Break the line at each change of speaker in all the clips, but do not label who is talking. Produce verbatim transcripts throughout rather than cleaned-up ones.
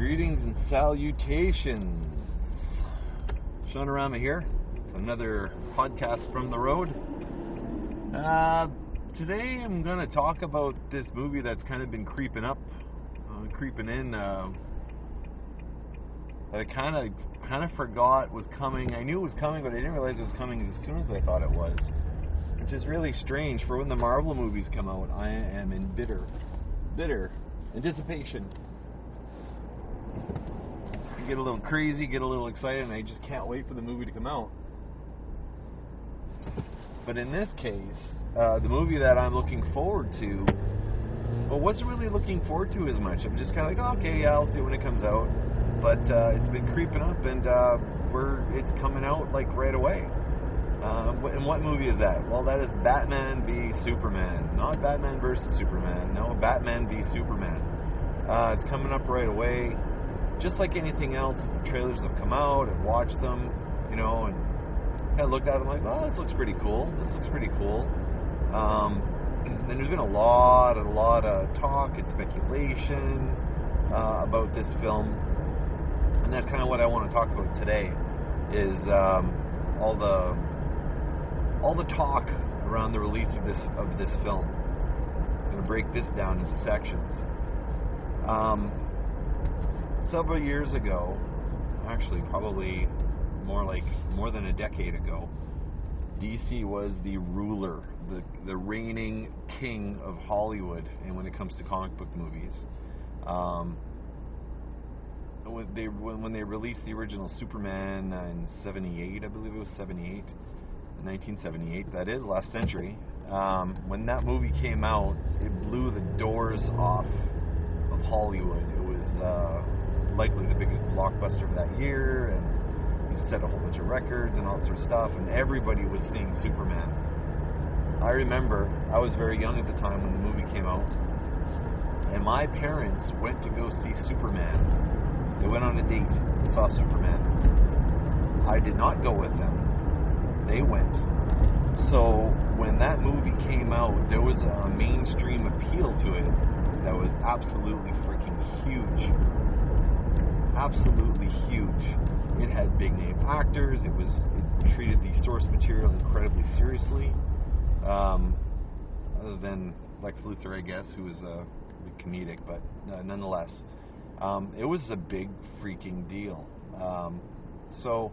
Greetings and salutations. Seanorama here. Another podcast from the road. Uh, today I'm going to talk about this movie that's kind of been creeping up, uh, creeping in. Uh, that I kind of kind of forgot was coming. I knew it was coming, but I didn't realize it was coming as soon as I thought it was. Which is really strange. For when the Marvel movies come out, I am in bitter, bitter anticipation. Get a little crazy, get a little excited, and I just can't wait for the movie to come out. But in this case, uh, the movie that I'm looking forward to, well, wasn't really looking forward to as much. I'm just kind of like, oh, okay, yeah, I'll see it when it comes out. But uh, it's been creeping up, and uh, we're it's coming out like right away. Uh, and what movie is that? Well, that is Batman v Superman. Not Batman versus Superman. No, Batman v Superman. Uh, it's coming up right away. Just like anything else, the trailers have come out, I've watched them, you know, and kind of looked at them like, oh, this looks pretty cool. This looks pretty cool. Um, and there's been a lot, a lot of talk and speculation uh, about this film, and that's kind of what I want to talk about today. Is um, all the all the talk around the release of this of this film. I'm going to break this down into sections. Um, Several years ago, actually probably more like more than a decade ago, D C was the ruler, the the reigning king of Hollywood, and when it comes to comic book movies, um, when they when, when they released the original Superman in seventy-eight, I believe it was seventy-eight, nineteen seventy-eight. That is last century. Um, when that movie came out, it blew the doors off of Hollywood. It was uh, likely the biggest blockbuster of that year, and he set a whole bunch of records and all that sort of stuff, and everybody was seeing Superman. I remember I was very young at the time when the movie came out, and my parents went to go see Superman. They went on a date and saw Superman. I did not go with them. They went. So when that movie came out, there was a mainstream appeal to it that was absolutely freaking huge. Absolutely huge. It had big name actors. It was it treated the source material incredibly seriously. Um, other than Lex Luthor, I guess, who was a uh, comedic, but uh, nonetheless, um, it was a big freaking deal. Um, so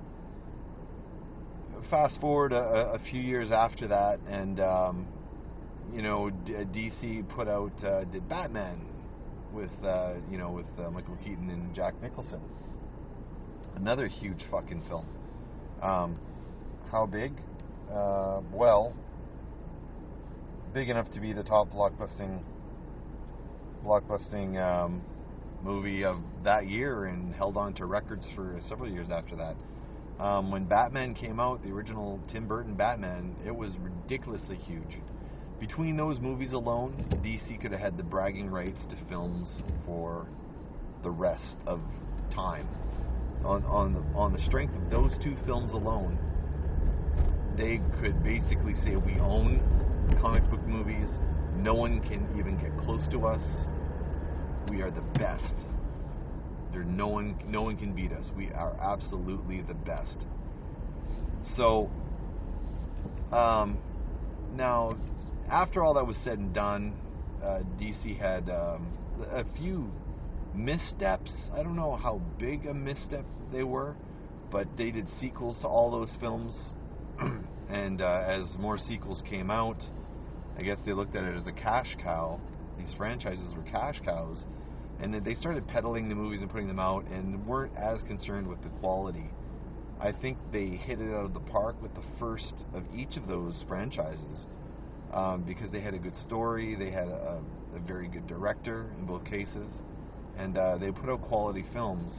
fast forward a, a few years after that, and um, you know, D- DC put out uh, did Batman. With uh, you know, with uh, Michael Keaton and Jack Nicholson, another huge fucking film. Um, how big? Uh, well, big enough to be the top blockbusting, blockbusting um, movie of that year, and held on to records for several years after that. Um, when Batman came out, the original Tim Burton Batman, it was ridiculously huge. Between those movies alone, D C could have had the bragging rights to films for the rest of time. On on the on the strength of those two films alone, they could basically say we own comic book movies. No one can even get close to us. We are the best. There no one no one can beat us. We are absolutely the best. So um, now. After all that was said and done, uh, D C had um, a few missteps. I don't know how big a misstep they were, but they did sequels to all those films. And uh, as more sequels came out, I guess they looked at it as a cash cow. These franchises were cash cows. And then they started peddling the movies and putting them out, and weren't as concerned with the quality. I think they hit it out of the park with the first of each of those franchises. Um, because they had a good story, they had a, a very good director in both cases, and uh, they put out quality films.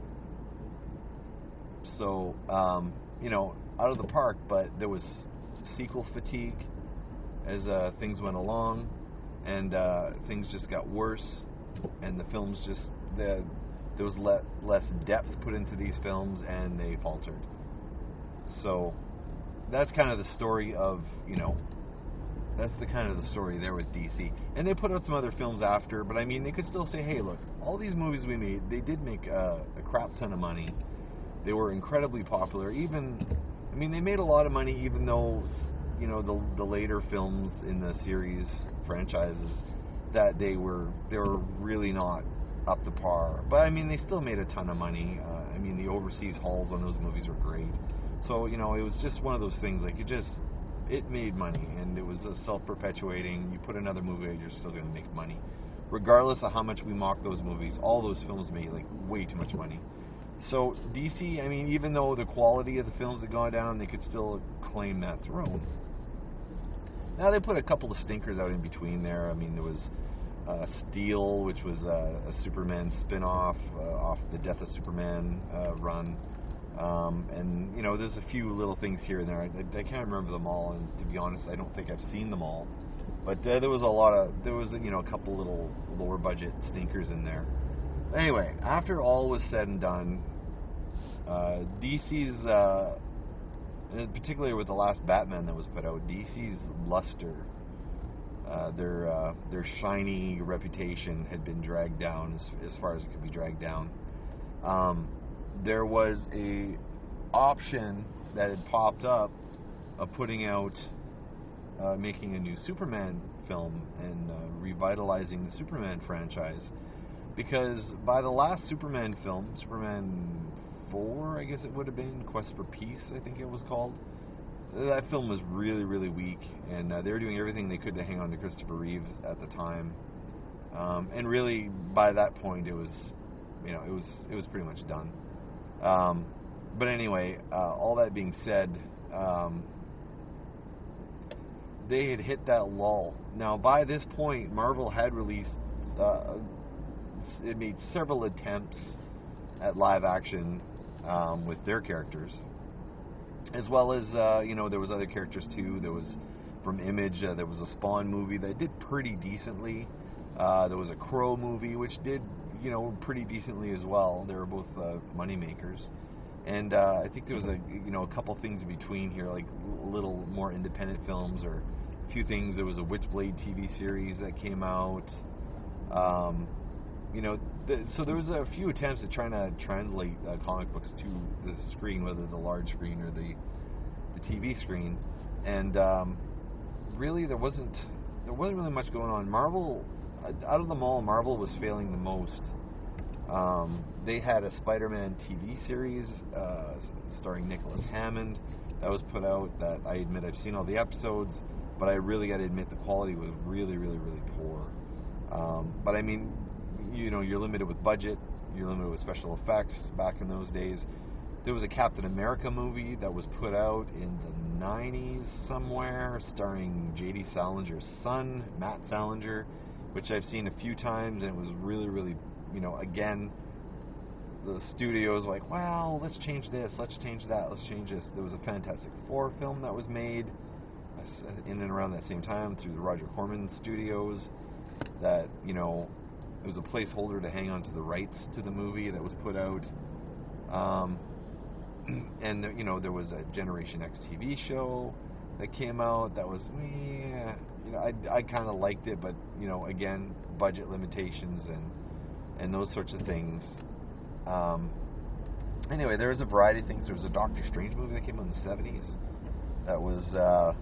So, um, you know, out of the park, but there was sequel fatigue as uh, things went along, and uh, things just got worse, and the films just, the, there was le- less depth put into these films, and they faltered. So, that's kind of the story of, you know, that's the kind of the story there with D C. And they put out some other films after, but I mean, they could still say, hey, look, all these movies we made, they did make uh, a crap ton of money. They were incredibly popular. Even, I mean, they made a lot of money, even though, you know, the the later films in the series franchises, that they were they were really not up to par. But I mean, they still made a ton of money. Uh, I mean, the overseas hauls on those movies were great. So, you know, it was just one of those things. Like, it just, it made money, and it was a self-perpetuating. You put another movie out, you're still going to make money, regardless of how much we mock those movies. All those films made like way too much money. So D C, I mean, even though the quality of the films had gone down, they could still claim that throne. Now they put a couple of stinkers out in between there. I mean, there was uh, Steel, which was uh, a Superman spin-off uh, off the Death of Superman uh, run. Um, and, you know, there's a few little things here and there. I, I can't remember them all, and to be honest, I don't think I've seen them all. But uh, there was a lot of, there was, you know, a couple little lower budget stinkers in there. Anyway, after all was said and done, uh, D C's, uh, particularly with the last Batman that was put out, D C's luster, uh, their uh, their shiny reputation had been dragged down as, as far as it could be dragged down. Um, there was a option that had popped up of putting out, uh, making a new Superman film and uh, revitalizing the Superman franchise, because by the last Superman film, Superman four, I guess it would have been, Quest for Peace, I think it was called, that film was really, really weak, and uh, they were doing everything they could to hang on to Christopher Reeve at the time, um, and really by that point it was, you know, it was it was pretty much done. Um, but anyway, uh, all that being said, um, they had hit that lull. Now, by this point, Marvel had released, uh, it made several attempts at live action um, with their characters, as well as, uh, you know, there was other characters too. There was, from Image, uh, there was a Spawn movie that did pretty decently. Uh, there was a Crow movie, which did, you know, pretty decently as well. They were both uh, money makers, and uh, I think there was a, you know, a couple things in between here, like little more independent films or a few things. There was a Witchblade T V series that came out. Um, you know, the, so there was a few attempts at trying to translate uh, comic books to the screen, whether the large screen or the the T V screen, and um, really there wasn't there wasn't really much going on. Marvel, out of them all, Marvel was failing the most. Um, they had a Spider-Man T V series uh, starring Nicholas Hammond that was put out, that I admit I've seen all the episodes, but I really got to admit the quality was really, really, really poor. Um, but I mean, you know, you're limited with budget, you're limited with special effects back in those days. There was a Captain America movie that was put out in the nineties somewhere, starring J D Salinger's son, Matt Salinger, which I've seen a few times, and it was really, really, you know, again, the studios were like, well, let's change this, let's change that, let's change this. There was a Fantastic Four film that was made in and around that same time through the Roger Corman Studios that, you know, it was a placeholder to hang on to the rights to the movie that was put out. Um, and, there, you know, there was a Generation X T V show that came out that was, yeah, you know, I, I kind of liked it, but, you know, again, budget limitations and and those sorts of things. Um, anyway, there was a variety of things. There was a Doctor Strange movie that came out in the seventies that was uh,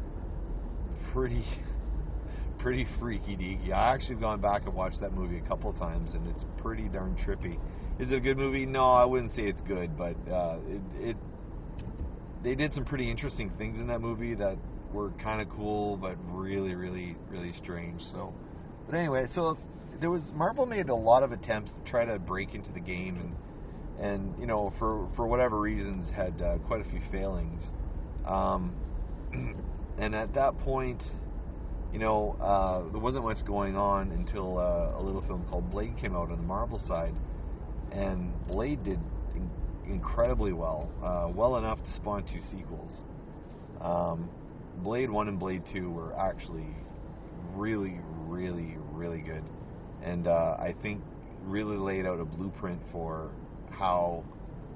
pretty pretty freaky deaky. I actually have gone back and watched that movie a couple of times, and it's pretty darn trippy. Is it a good movie? No, I wouldn't say it's good, but uh, it, it they did some pretty interesting things in that movie that were kind of cool, but really, really, really strange. So, but anyway, so there was Marvel made a lot of attempts to try to break into the game, and and you know, for for whatever reasons, had uh, quite a few failings. Um, and at that point, you know, uh, there wasn't much going on until uh, a little film called Blade came out on the Marvel side, and Blade did in- incredibly well, uh, well enough to spawn two sequels. Um, Blade one and Blade two were actually really, really, really good, and uh, I think really laid out a blueprint for how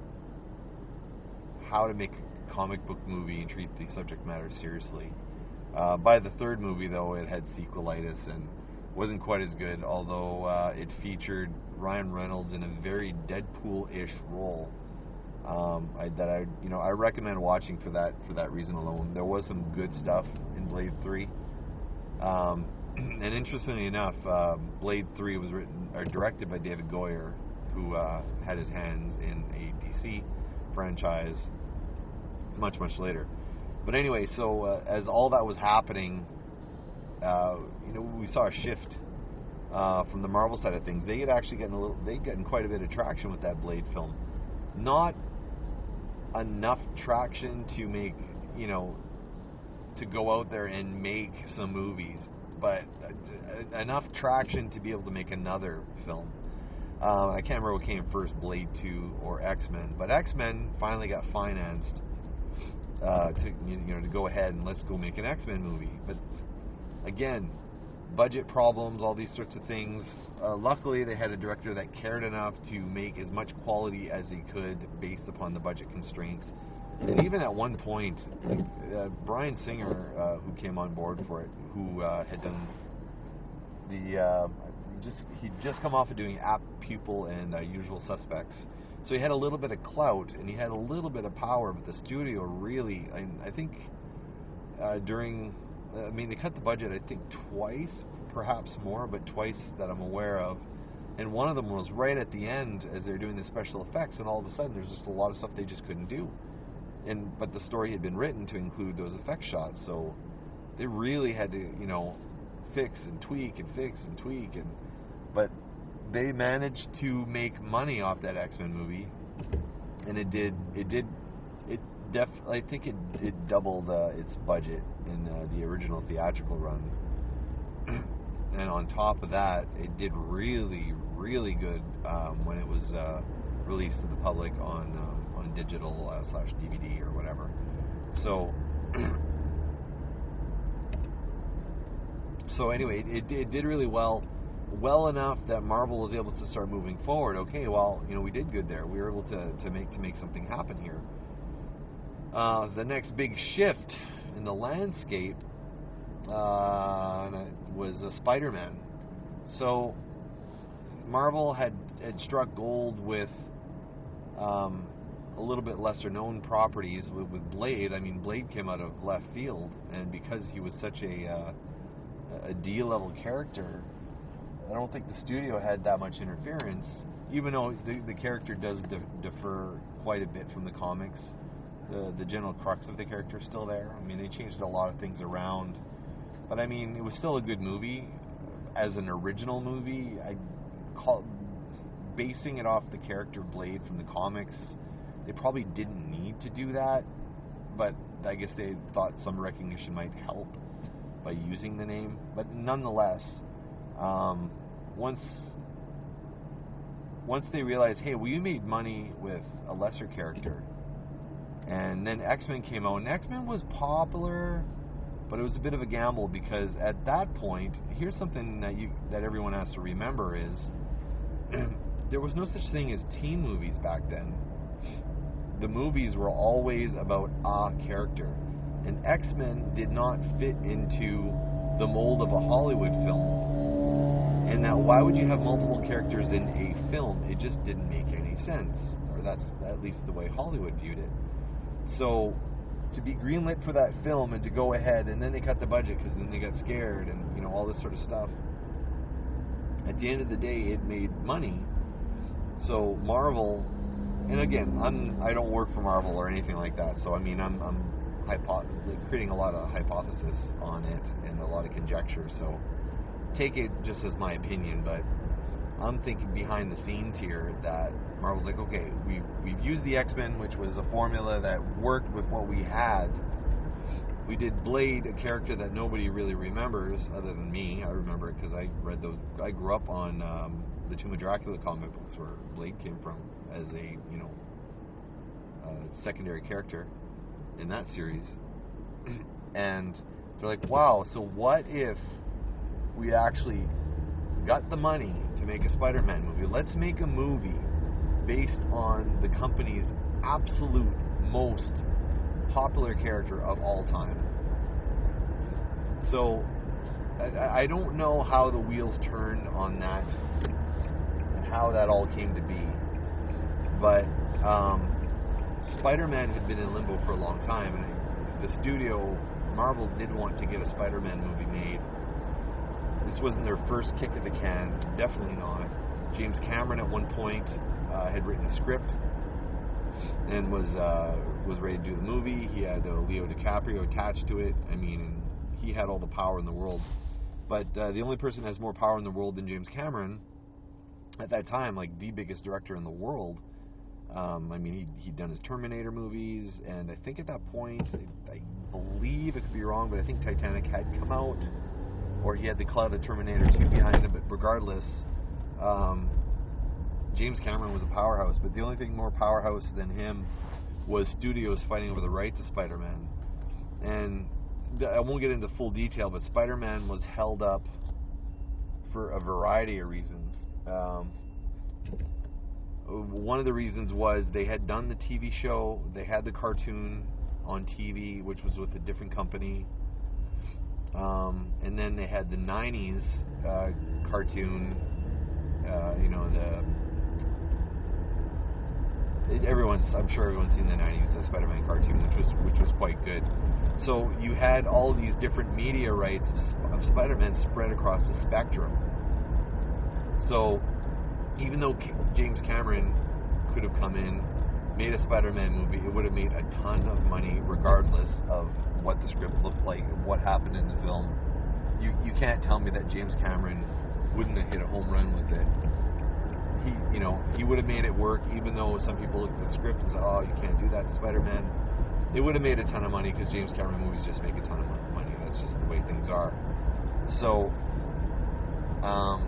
how to make a comic book movie and treat the subject matter seriously. Uh, by the third movie, though, it had sequelitis and wasn't quite as good, although uh, it featured Ryan Reynolds in a very Deadpool-ish role. Um, I, that I, you know, I recommend watching for that for that reason alone. There was some good stuff in Blade three, um, and interestingly enough, uh, Blade three was written or directed by David Goyer, who uh, had his hands in a D C franchise much much later. But anyway, so uh, as all that was happening, uh, you know, we saw a shift uh, from the Marvel side of things. They had actually gotten a little, they'd gotten quite a bit of traction with that Blade film. Not enough traction to make, you know, to go out there and make some movies, but enough traction to be able to make another film. Uh, I can't remember what came first, Blade two or X-Men, but X-Men finally got financed uh, to, you know, to go ahead and let's go make an X-Men movie. But again, budget problems, all these sorts of things. Uh, luckily, they had a director that cared enough to make as much quality as he could based upon the budget constraints. And even at one point, like, uh, Bryan Singer, uh, who came on board for it, who uh, had done the uh, just he'd just come off of doing Apt Pupil and uh, Usual Suspects, so he had a little bit of clout and he had a little bit of power. But the studio really, I, I think, uh, during I mean, they cut the budget, I think, twice, perhaps more, but twice that I'm aware of. And one of them was right at the end as they're doing the special effects, and all of a sudden there's just a lot of stuff they just couldn't do. And but the story had been written to include those effect shots, so they really had to, you know, fix and tweak and fix and tweak. And but they managed to make money off that X-Men movie, and it did. It did. It def. I think it it doubled uh, its budget in uh, the original theatrical run, and on top of that, it did really, really good um, when it was uh, released to the public on um, on digital uh, slash D V D or whatever. So, so anyway, it, it did really well, well enough that Marvel was able to start moving forward. Okay, well, you know, we did good there. We were able to to make to make something happen here. Uh, the next big shift in the landscape uh, was uh, Spider-Man. So Marvel had, had struck gold with um, a little bit lesser known properties with, with Blade. I mean, Blade came out of left field, and because he was such a uh, a D-level character, I don't think the studio had that much interference, even though the, the character does de- defer quite a bit from the comics. The, the general crux of the character is still there. I mean, they changed a lot of things around, but I mean, it was still a good movie. As an original movie, I call basing it off the character Blade from the comics, they probably didn't need to do that, but I guess they thought some recognition might help by using the name. But nonetheless, um, once once they realized, hey, we made money with a lesser character. And then X-Men came out, and X-Men was popular, but it was a bit of a gamble because at that point, here's something that you that everyone has to remember is there was no such thing as teen movies back then. The movies were always about a character, and X-Men did not fit into the mold of a Hollywood film. And now, why would you have multiple characters in a film? It just didn't make any sense, or that's at least the way Hollywood viewed it. So, to be greenlit for that film and to go ahead, and then they cut the budget because then they got scared and, you know, all this sort of stuff. At the end of the day, it made money. So Marvel, and again, I'm I don't work for Marvel or anything like that. So I mean, I'm I'm hypo- creating a lot of hypothesis on it and a lot of conjecture. So take it just as my opinion, but I'm thinking behind the scenes here that Marvel's like, okay, we've, we've used the X-Men, which was a formula that worked with what we had. We did Blade, a character that nobody really remembers other than me. I remember it because I read those. I grew up on um, the Tomb of Dracula comic books where Blade came from as a, you know, uh, secondary character in that series. And they're like, wow, so what if we actually got the money to make a Spider-Man movie? Let's make a movie based on the company's absolute most popular character of all time. So I, I don't know how the wheels turned on that and how that all came to be. But um, Spider-Man had been in limbo for a long time, and I, the studio, Marvel, did want to get a Spider-Man movie made. This wasn't their first kick at the can, definitely not. James Cameron at one point uh, had written a script and was uh, was ready to do the movie. He had uh, Leo DiCaprio attached to it. I mean, and he had all the power in the world. But uh, the only person that has more power in the world than James Cameron at that time, like the biggest director in the world. Um, I mean, he, he'd done his Terminator movies, and I think at that point, I, I believe, I could be wrong, but I think Titanic had come out, or he had the cloud of Terminator two behind him, but regardless, um, James Cameron was a powerhouse, but the only thing more powerhouse than him was studios fighting over the rights of Spider-Man. And th- I won't get into full detail, but Spider-Man was held up for a variety of reasons. Um, one of the reasons was they had done the T V show, they had the cartoon on T V, which was with a different company. Um, and then they had the nineties uh, cartoon, uh, you know, the everyone's, I'm sure everyone's seen the nineties uh, Spider-Man cartoon, which was which was quite good. So you had all these different media rights of, of Spider-Man spread across the spectrum. So even though K- James Cameron could have come in, made a Spider-Man movie, it would have made a ton of money regardless of what the script looked like and what happened in the film. You you can't tell me that James Cameron wouldn't have hit a home run with it. He, you know, he would have made it work, even though some people looked at the script and said, "Oh, you can't do that to Spider-Man." It would have made a ton of money because James Cameron movies just make a ton of money. That's just the way things are. So, um,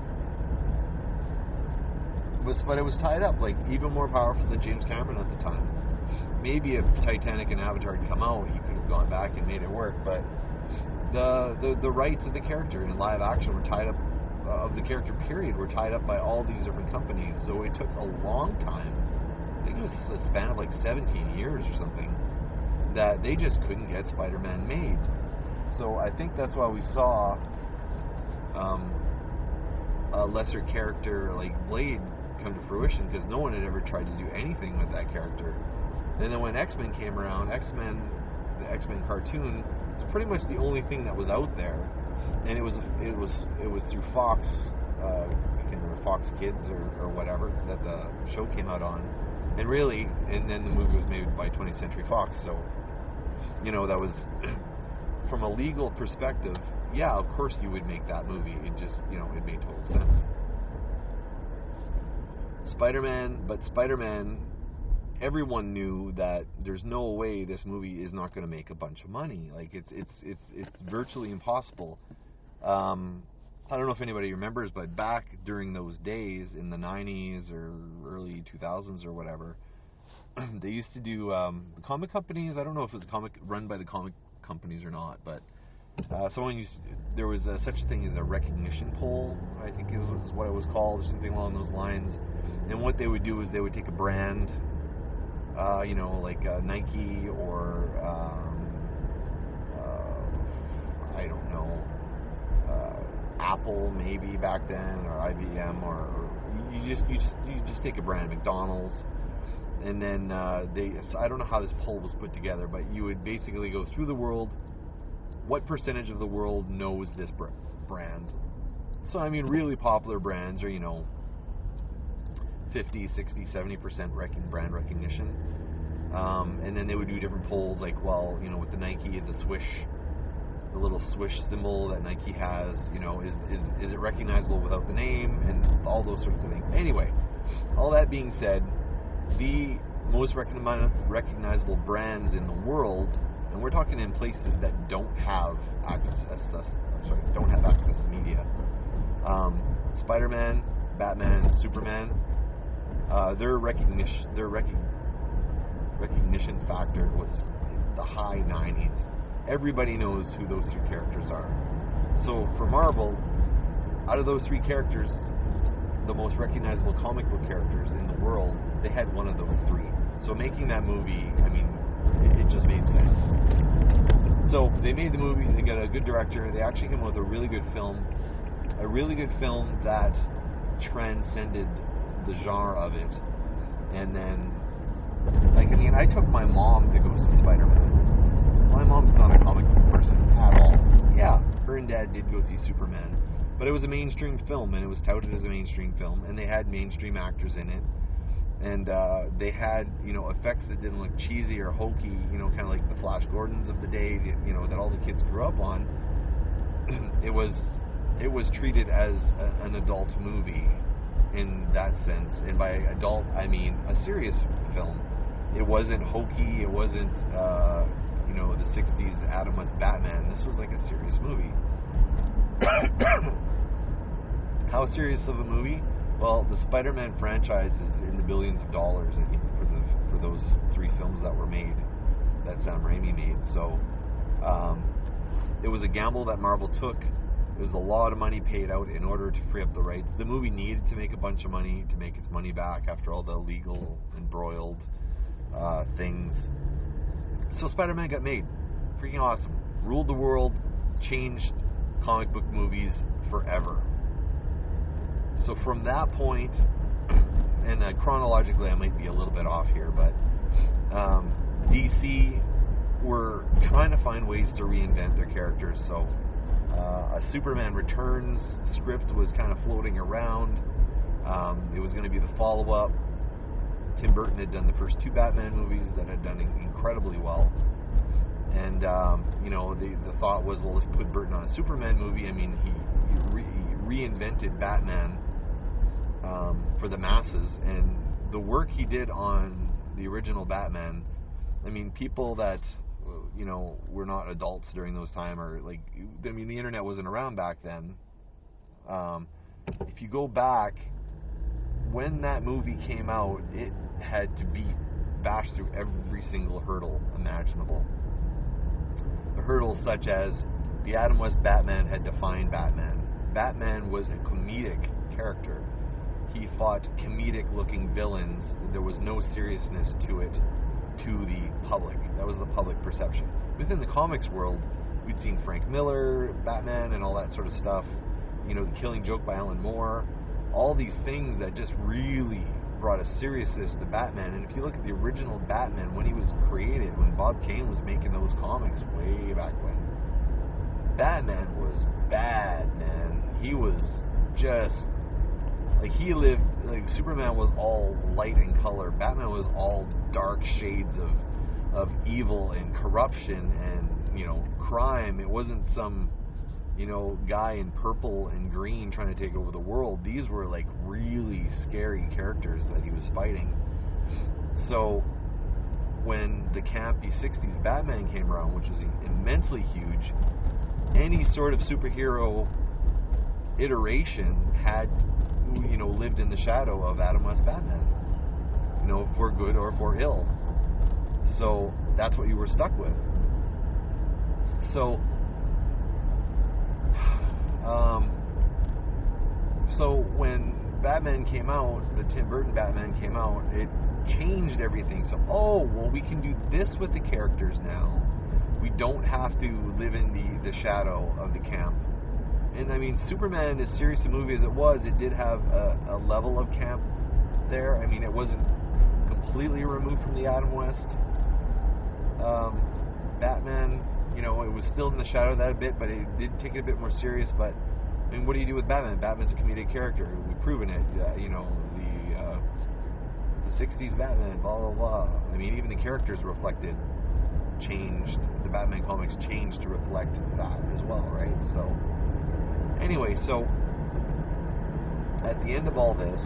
was but it was tied up, like even more powerful than James Cameron at the time. Maybe if Titanic and Avatar had come out, he could have gone back and made it work. But the the, the rights of the character in live action were tied up. Uh, of the character period were tied up by all these different companies, so it took a long time. I think it was a span of like seventeen years or something that they just couldn't get Spider-Man made. So I think that's why we saw um, a lesser character like Blade come to fruition, because no one had ever tried to do anything with that character. And then when X-Men came around, X-Men, the X-Men cartoon, it's pretty much the only thing that was out there. And it was it was it was through Fox, uh, I can't remember, Fox Kids or, or whatever that the show came out on, and really, and then the movie was made by twentieth Century Fox. So, you know, that was from a legal perspective. Yeah, of course you would make that movie. It just, you know, it made total sense. Spider-Man, but Spider-Man, everyone knew that there's no way this movie is not going to make a bunch of money. Like it's it's it's it's virtually impossible. Um, I don't know if anybody remembers, but back during those days in the nineties or early two thousands or whatever, they used to do um, the comic companies. I don't know if it was a comic run by the comic companies or not, but uh, someone used there was a, such a thing as a recognition poll. I think it was what it was called, or something along those lines. And what they would do is they would take a brand. Uh, you know, like uh, Nike or um, uh, I don't know, uh, Apple maybe back then, or I B M, or, or you just you just you just take a brand, McDonald's, and then uh, they. I don't know how this poll was put together, but you would basically go through the world. What percentage of the world knows this br- brand? So I mean, really popular brands are, you know, fifty, sixty, seventy percent rec- brand recognition. Um, and then they would do different polls, like, well, you know, with the Nike, the swish, the little swish symbol that Nike has, you know, is, is, is it recognizable without the name, and all those sorts of things. Anyway, all that being said, the most recogni- recognizable brands in the world, and we're talking in places that don't have access, uh, sorry, don't have access to media. Um, Spider-Man, Batman, Superman. Uh, their recognition, their rec- recognition factor was the high nineties. Everybody knows who those three characters are. So for Marvel, out of those three characters, the most recognizable comic book characters in the world, they had one of those three. So making that movie, I mean, it, it just made sense. So they made the movie. They got a good director. They actually came up with a really good film, a really good film that transcended the genre of it. And then, like, I mean, I took my mom to go see Spider-Man. My mom's not a comic book person at all. Yeah, her and Dad did go see Superman, but it was a mainstream film, and it was touted as a mainstream film, and they had mainstream actors in it, and uh, they had, you know, effects that didn't look cheesy or hokey, you know, kind of like the Flash Gordons of the day, you know, that all the kids grew up on. It was, it was treated as a, an adult movie in that sense, and by adult I mean a serious film. It wasn't hokey. It wasn't, uh, you know, the sixties Adam West Batman. This was like a serious movie. How serious of a movie? Well, the Spider-Man franchise is in the billions of dollars, I think, for the for those three films that were made, that Sam Raimi made. So um, it was a gamble that Marvel took. It was a lot of money paid out in order to free up the rights. The movie needed to make a bunch of money to make its money back after all the legal embroiled uh, things. So Spider-Man got made. Freaking awesome. Ruled the world. Changed comic book movies forever. So from that point, and uh, chronologically I might be a little bit off here, but um, D C were trying to find ways to reinvent their characters. So uh, a Superman Returns script was kind of floating around. Um, it was going to be the follow-up. Tim Burton had done the first two Batman movies that had done incredibly well. And, um, you know, the, the thought was, well, let's put Burton on a Superman movie. I mean, he, he, re, he reinvented Batman um, for the masses. And the work he did on the original Batman, I mean, people that, you know, were not adults during those time, or, like, I mean, the internet wasn't around back then. Um, if you go back, when that movie came out, it had to beat, bash through every single hurdle imaginable. The hurdles such as the Adam West Batman had defined Batman. Batman was a comedic character. He fought comedic-looking villains. There was no seriousness to it to the public. That was the public perception. Within the comics world, we'd seen Frank Miller, Batman, and all that sort of stuff. You know, The Killing Joke by Alan Moore. All these things that just really brought a seriousness to Batman. And if you look at the original Batman, when he was created, when Bob Kane was making those comics way back when, Batman was bad, man. He was just, like, he lived, like, Superman was all light and color. Batman was all dark shades of of evil and corruption and, you know, crime. It wasn't some, you know, guy in purple and green trying to take over the world. These were, like, really scary characters that he was fighting. So when the campy sixties Batman came around, which was immensely huge, any sort of superhero iteration had, you know, lived in the shadow of Adam West Batman, you know, for good or for ill. So that's what you were stuck with. So Um, so when Batman came out, the Tim Burton Batman came out, it changed everything. So, oh, well, we can do this with the characters now. We don't have to live in the, the shadow of the camp. And, I mean, Superman, as serious a movie as it was, it did have a, a level of camp there. I mean, it wasn't completely removed from the Adam West um, Batman. You know, it was still in the shadow of that a bit, but it did take it a bit more serious. But, I mean, what do you do with Batman? Batman's a comedic character. We've proven it. Uh, you know, the uh, the sixties Batman, blah, blah, blah. I mean, even the characters reflected, changed. The Batman comics changed to reflect that as well, right? So, anyway, so, at the end of all this,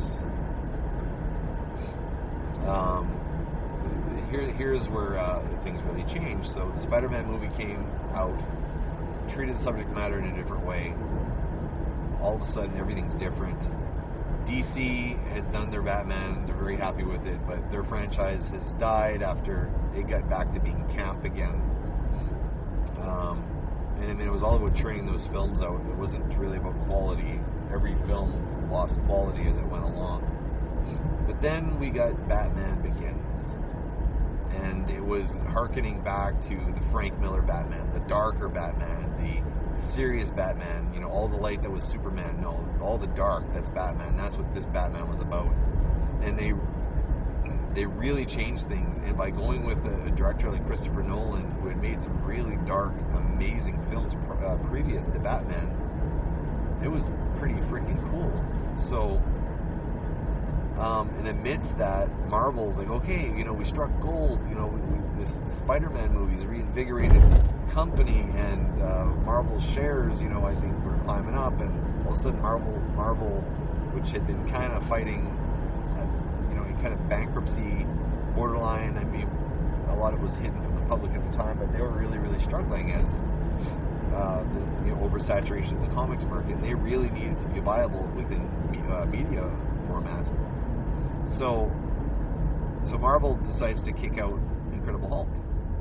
um... Here, here's where uh, things really changed. So the Spider-Man movie came out, treated the subject matter in a different way. All of a sudden, everything's different. D C has done their Batman. They're very happy with it, but their franchise has died after it got back to being camp again. Um, and I mean, it was all about churning those films out. It wasn't really about quality. Every film lost quality as it went along. But then we got Batman Begins. And and it was hearkening back to the Frank Miller Batman, the darker Batman, the serious Batman, you know, all the light that was Superman, no, all the dark, that's Batman. That's what this Batman was about. And they they really changed things, and by going with a, a director like Christopher Nolan, who had made some really dark, amazing films pr- uh, previous to Batman, it was pretty freaking cool. So, um, and amidst that, Marvel's like, okay, you know, we struck gold, you know, we, we, this Spider-Man movie's reinvigorated company, and uh, Marvel's shares, you know, I think were climbing up, and all of a sudden Marvel, Marvel, which had been kind of fighting, uh, you know, in kind of bankruptcy borderline. I mean, a lot of it was hidden from the public at the time, but they were really, really struggling as uh, the you know, oversaturation of the comics market. And they really needed to be viable within uh, media format. So, so Marvel decides to kick out Incredible Hulk.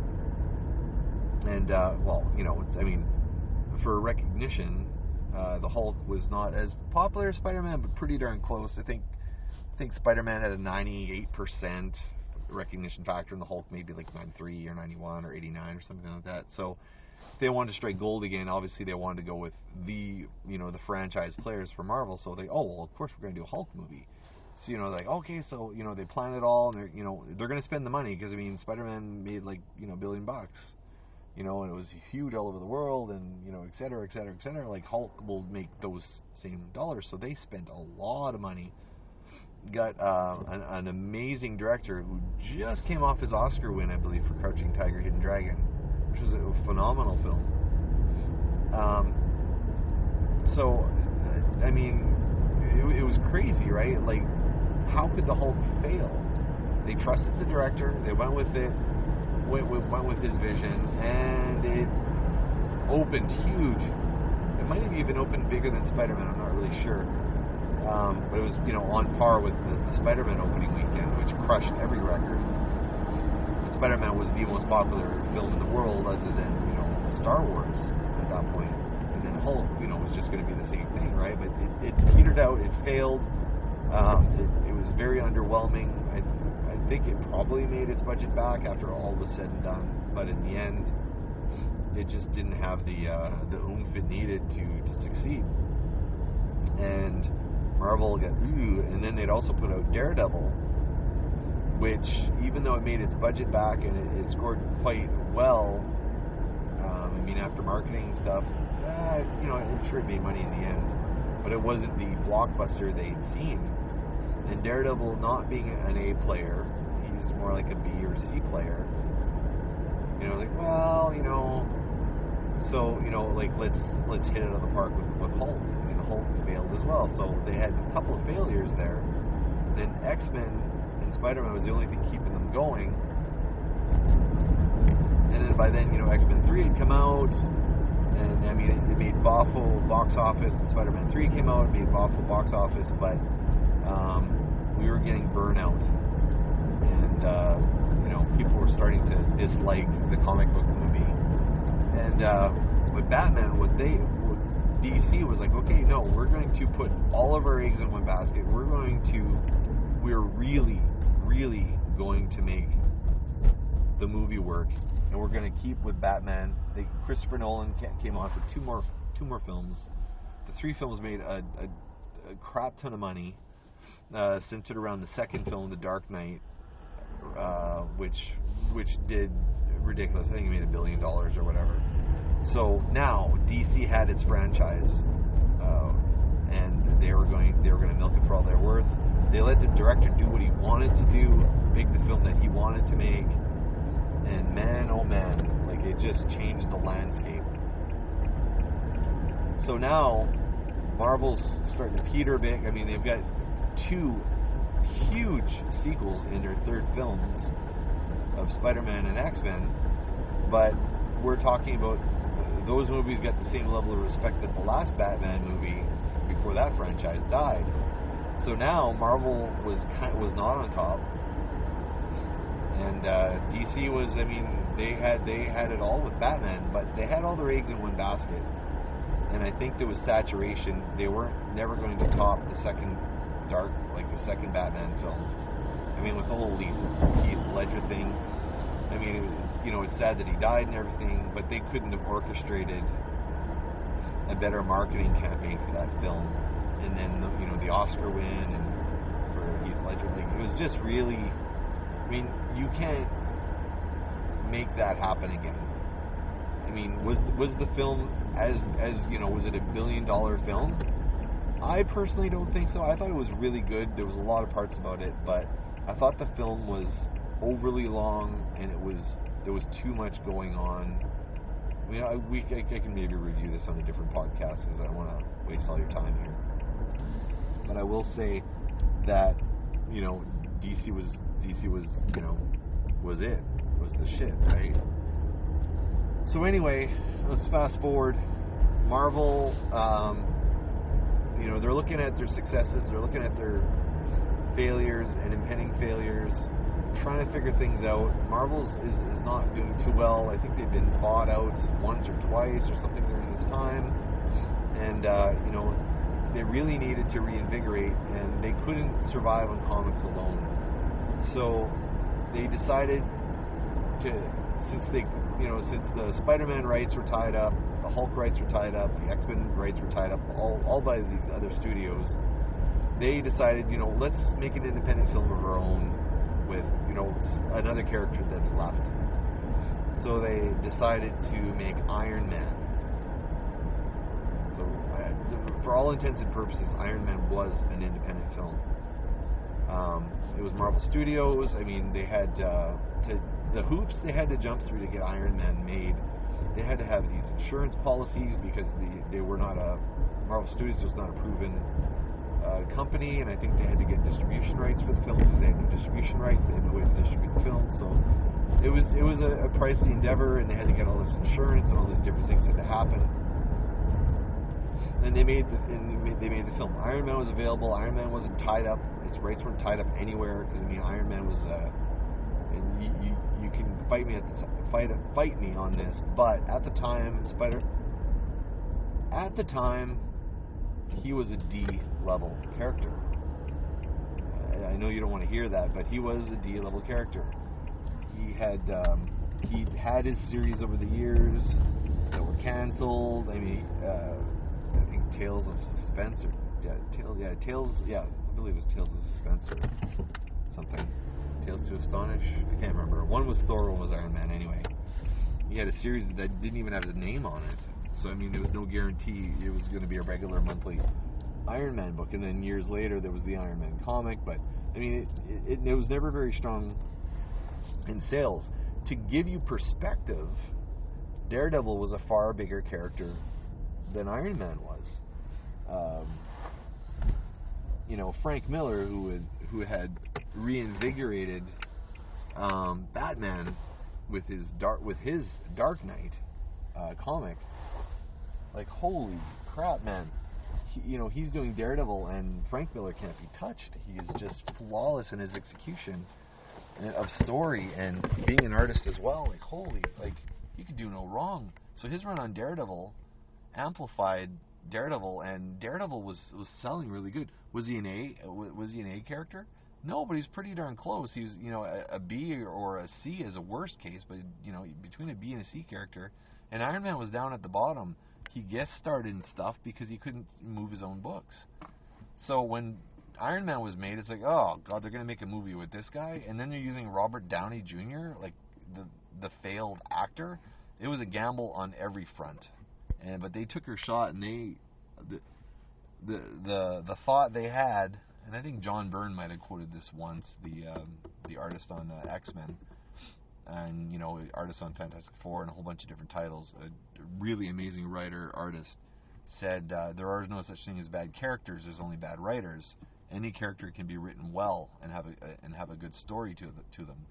And, uh, well, you know, it's, I mean, for recognition, uh, the Hulk was not as popular as Spider-Man, but pretty darn close. I think I think Spider-Man had a ninety-eight percent recognition factor, and the Hulk maybe like ninety-three or ninety-one or eighty-nine or something like that. So if they wanted to strike gold again, obviously they wanted to go with the, you know, the franchise players for Marvel. So they, oh, well, of course we're going to do a Hulk movie. So, you know, like, okay, so, you know, they plan it all, and they're, you know, they're going to spend the money, because, I mean, Spider-Man made, like, you know, a billion bucks. You know, and it was huge all over the world, and, you know, et cetera, et cetera, et cetera. Like, Hulk will make those same dollars, so they spent a lot of money. Got uh, an, an amazing director who just came off his Oscar win, I believe, for Crouching Tiger, Hidden Dragon, which was a phenomenal film. Um, so, I mean, it, it was crazy, right? Like, how could the Hulk fail? They trusted the director, they went with it, Went with, went with his vision, and it opened huge. It might have even opened bigger than Spider-Man, I'm not really sure. Um, but it was, you know, on par with the, the Spider-Man opening weekend, which crushed every record. And Spider-Man was the most popular film in the world, other than, you know, Star Wars at that point. And then Hulk, you know, was just going to be the same thing, right? But it, it petered out, it failed. Um, it, it was very underwhelming. I I think it probably made its budget back after all was said and done, but in the end, it just didn't have the uh, the oomph it needed to, to succeed. And Marvel got ooh, and then they'd also put out Daredevil, which, even though it made its budget back and it, it scored quite well, um, I mean, after marketing and stuff, uh, you know, I'm sure it made money in the end, but it wasn't the blockbuster they'd seen. And Daredevil, not being an A player, he's more like a B or C player. You know, like, well, you know, so, you know, like, let's let's hit it out of the park with, with Hulk. And Hulk failed as well. So they had a couple of failures there. Then X-Men and Spider-Man was the only thing keeping them going. And then by then, you know, X-Men three had come out. And, I mean, it, it made awful box office. And Spider-Man three came out, it made awful box office, but Um, we were getting burnout, and uh, you know, people were starting to dislike the comic book movie. And uh, with Batman, what they, what D C was like, okay, no, we're going to put all of our eggs in one basket. We're going to, we're really, really going to make the movie work, and we're going to keep with Batman. They, Christopher Nolan came on for two more, two more films. The three films made a, a, a crap ton of money. Uh, centered around the second film, The Dark Knight, uh, which which did ridiculous. I think it made a billion dollars or whatever. So now D C had its franchise, uh, and they were going they were going to milk it for all they're worth. They let the director do what he wanted to do, make the film that he wanted to make, and man, oh man, like, it just changed the landscape. So now Marvel's starting to peter a bit. I mean, they've got two huge sequels in their third films of Spider-Man and X-Men, but we're talking about those movies got the same level of respect that the last Batman movie before that franchise died. So now Marvel was kind of, was not on top, and uh, D C was. I mean, they had they had it all with Batman, but they had all their eggs in one basket, and I think there was saturation. They weren't never going to top the second Dark, like the second Batman film. I mean, with the whole Heath Ledger thing, I I mean, it's, you know, it's sad that he died and everything, but they couldn't have orchestrated a better marketing campaign for that film. And then, the, you know, the Oscar win and for Heath Ledger, like, it was just really, I mean, you can't make that happen again. I mean, was was the film as as you know, was it a billion dollar film? I personally don't think so. I thought it was really good. There was a lot of parts about it, but I thought the film was overly long, and it was there was too much going on. I mean, I, we I, I can maybe review this on a different podcast because I don't want to waste all your time here. But I will say that, you know, D C was D C was you know was it was the shit, right? So anyway, let's fast forward. Marvel, um, you know, they're looking at their successes, they're looking at their failures and impending failures, trying to figure things out. Marvel's is, is not doing too well. I think they've been bought out once or twice or something during this time, and uh, you know, they really needed to reinvigorate, and they couldn't survive on comics alone. So they decided to, since they, you know, since the Spider-Man rights were tied up, the Hulk rights were tied up, the X-Men rights were tied up, all all by these other studios. They decided, you know, let's make an independent film of our own with, you know, another character that's left. So they decided to make Iron Man. So, uh, for all intents and purposes, Iron Man was an independent film. Um, it was Marvel Studios. I mean, they had uh, to, the hoops they had to jump through to get Iron Man made. They had to have these insurance policies because the, they were not a Marvel Studios was not a proven uh, company, and I think they had to get distribution rights for the film because they had no distribution rights. They had no way to distribute the film, so it was it was a, a pricey endeavor, and they had to get all this insurance and all these different things had to happen. And they made the, and they made, they made the film. Iron Man was available. Iron Man wasn't tied up. Its rights weren't tied up anywhere because I mean Iron Man was. Uh, and you, you you can fight me at the t- fight fight me on this, but at the time, Spider. At the time, he was a D level character. I, I know you don't want to hear that, but he was a D level character. He had um, he had his series over the years that were canceled. I mean, uh, I think Tales of Suspense or yeah, Tales, yeah, Tales, yeah, I believe it was Tales of Suspense or something. Tales to Astonish. I can't remember. One was Thor, one was Iron Man. Anyway, he had a series that didn't even have his name on it. So I mean, there was no guarantee it was going to be a regular monthly Iron Man book. And then years later, there was the Iron Man comic. But I mean, it, it, it was never very strong in sales. To give you perspective, Daredevil was a far bigger character than Iron Man was. Um, you know, Frank Miller, who had, who had reinvigorated um, Batman with his dark with his Dark Knight uh, comic. Like, holy crap, man! He, you know, he's doing Daredevil, and Frank Miller can't be touched. He is just flawless in his execution of story and being an artist as well. Like, holy, like you could do no wrong. So his run on Daredevil amplified Daredevil, and Daredevil was was selling really good. Was he an A? Was he an A character? No, but he's pretty darn close. He was, you know, a, a B or a C is a worst case, but you know, between a B and a C character. And Iron Man was down at the bottom. He guest starred in stuff because he couldn't move his own books. So when Iron Man was made, it's like, oh god, they're gonna make a movie with this guy, and then they're using Robert Downey Junior, like the the failed actor. It was a gamble on every front. And but they took her shot, and they the the the, the thought they had, and I think John Byrne might have quoted this once, the um, the artist on uh, X-Men, and you know, artist on Fantastic Four, and a whole bunch of different titles. A really amazing writer artist said uh, there are no such thing as bad characters. There's only bad writers. Any character can be written well and have a, a and have a good story to the, to them.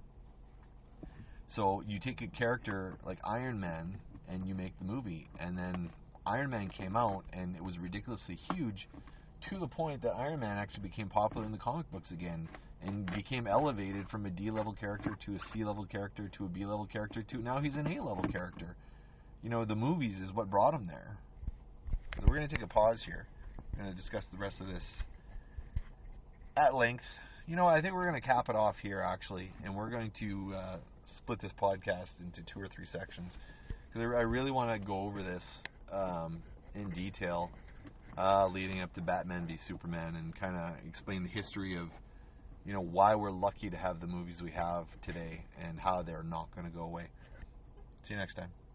So you take a character like Iron Man and you make the movie, and then Iron Man came out and it was ridiculously huge to the point that Iron Man actually became popular in the comic books again and became elevated from a D-level character to a C-level character to a B-level character to now he's an A-level character. You know, the movies is what brought him there. So we're going to take a pause here. We're going to discuss the rest of this at length you know, I think we're going to cap it off here, actually, and we're going to uh, split this podcast into two or three sections, because I really want to go over this um, in detail, uh, leading up to Batman v Superman, and kind of explain the history of, you know, why we're lucky to have the movies we have today, and how they're not going to go away. See you next time.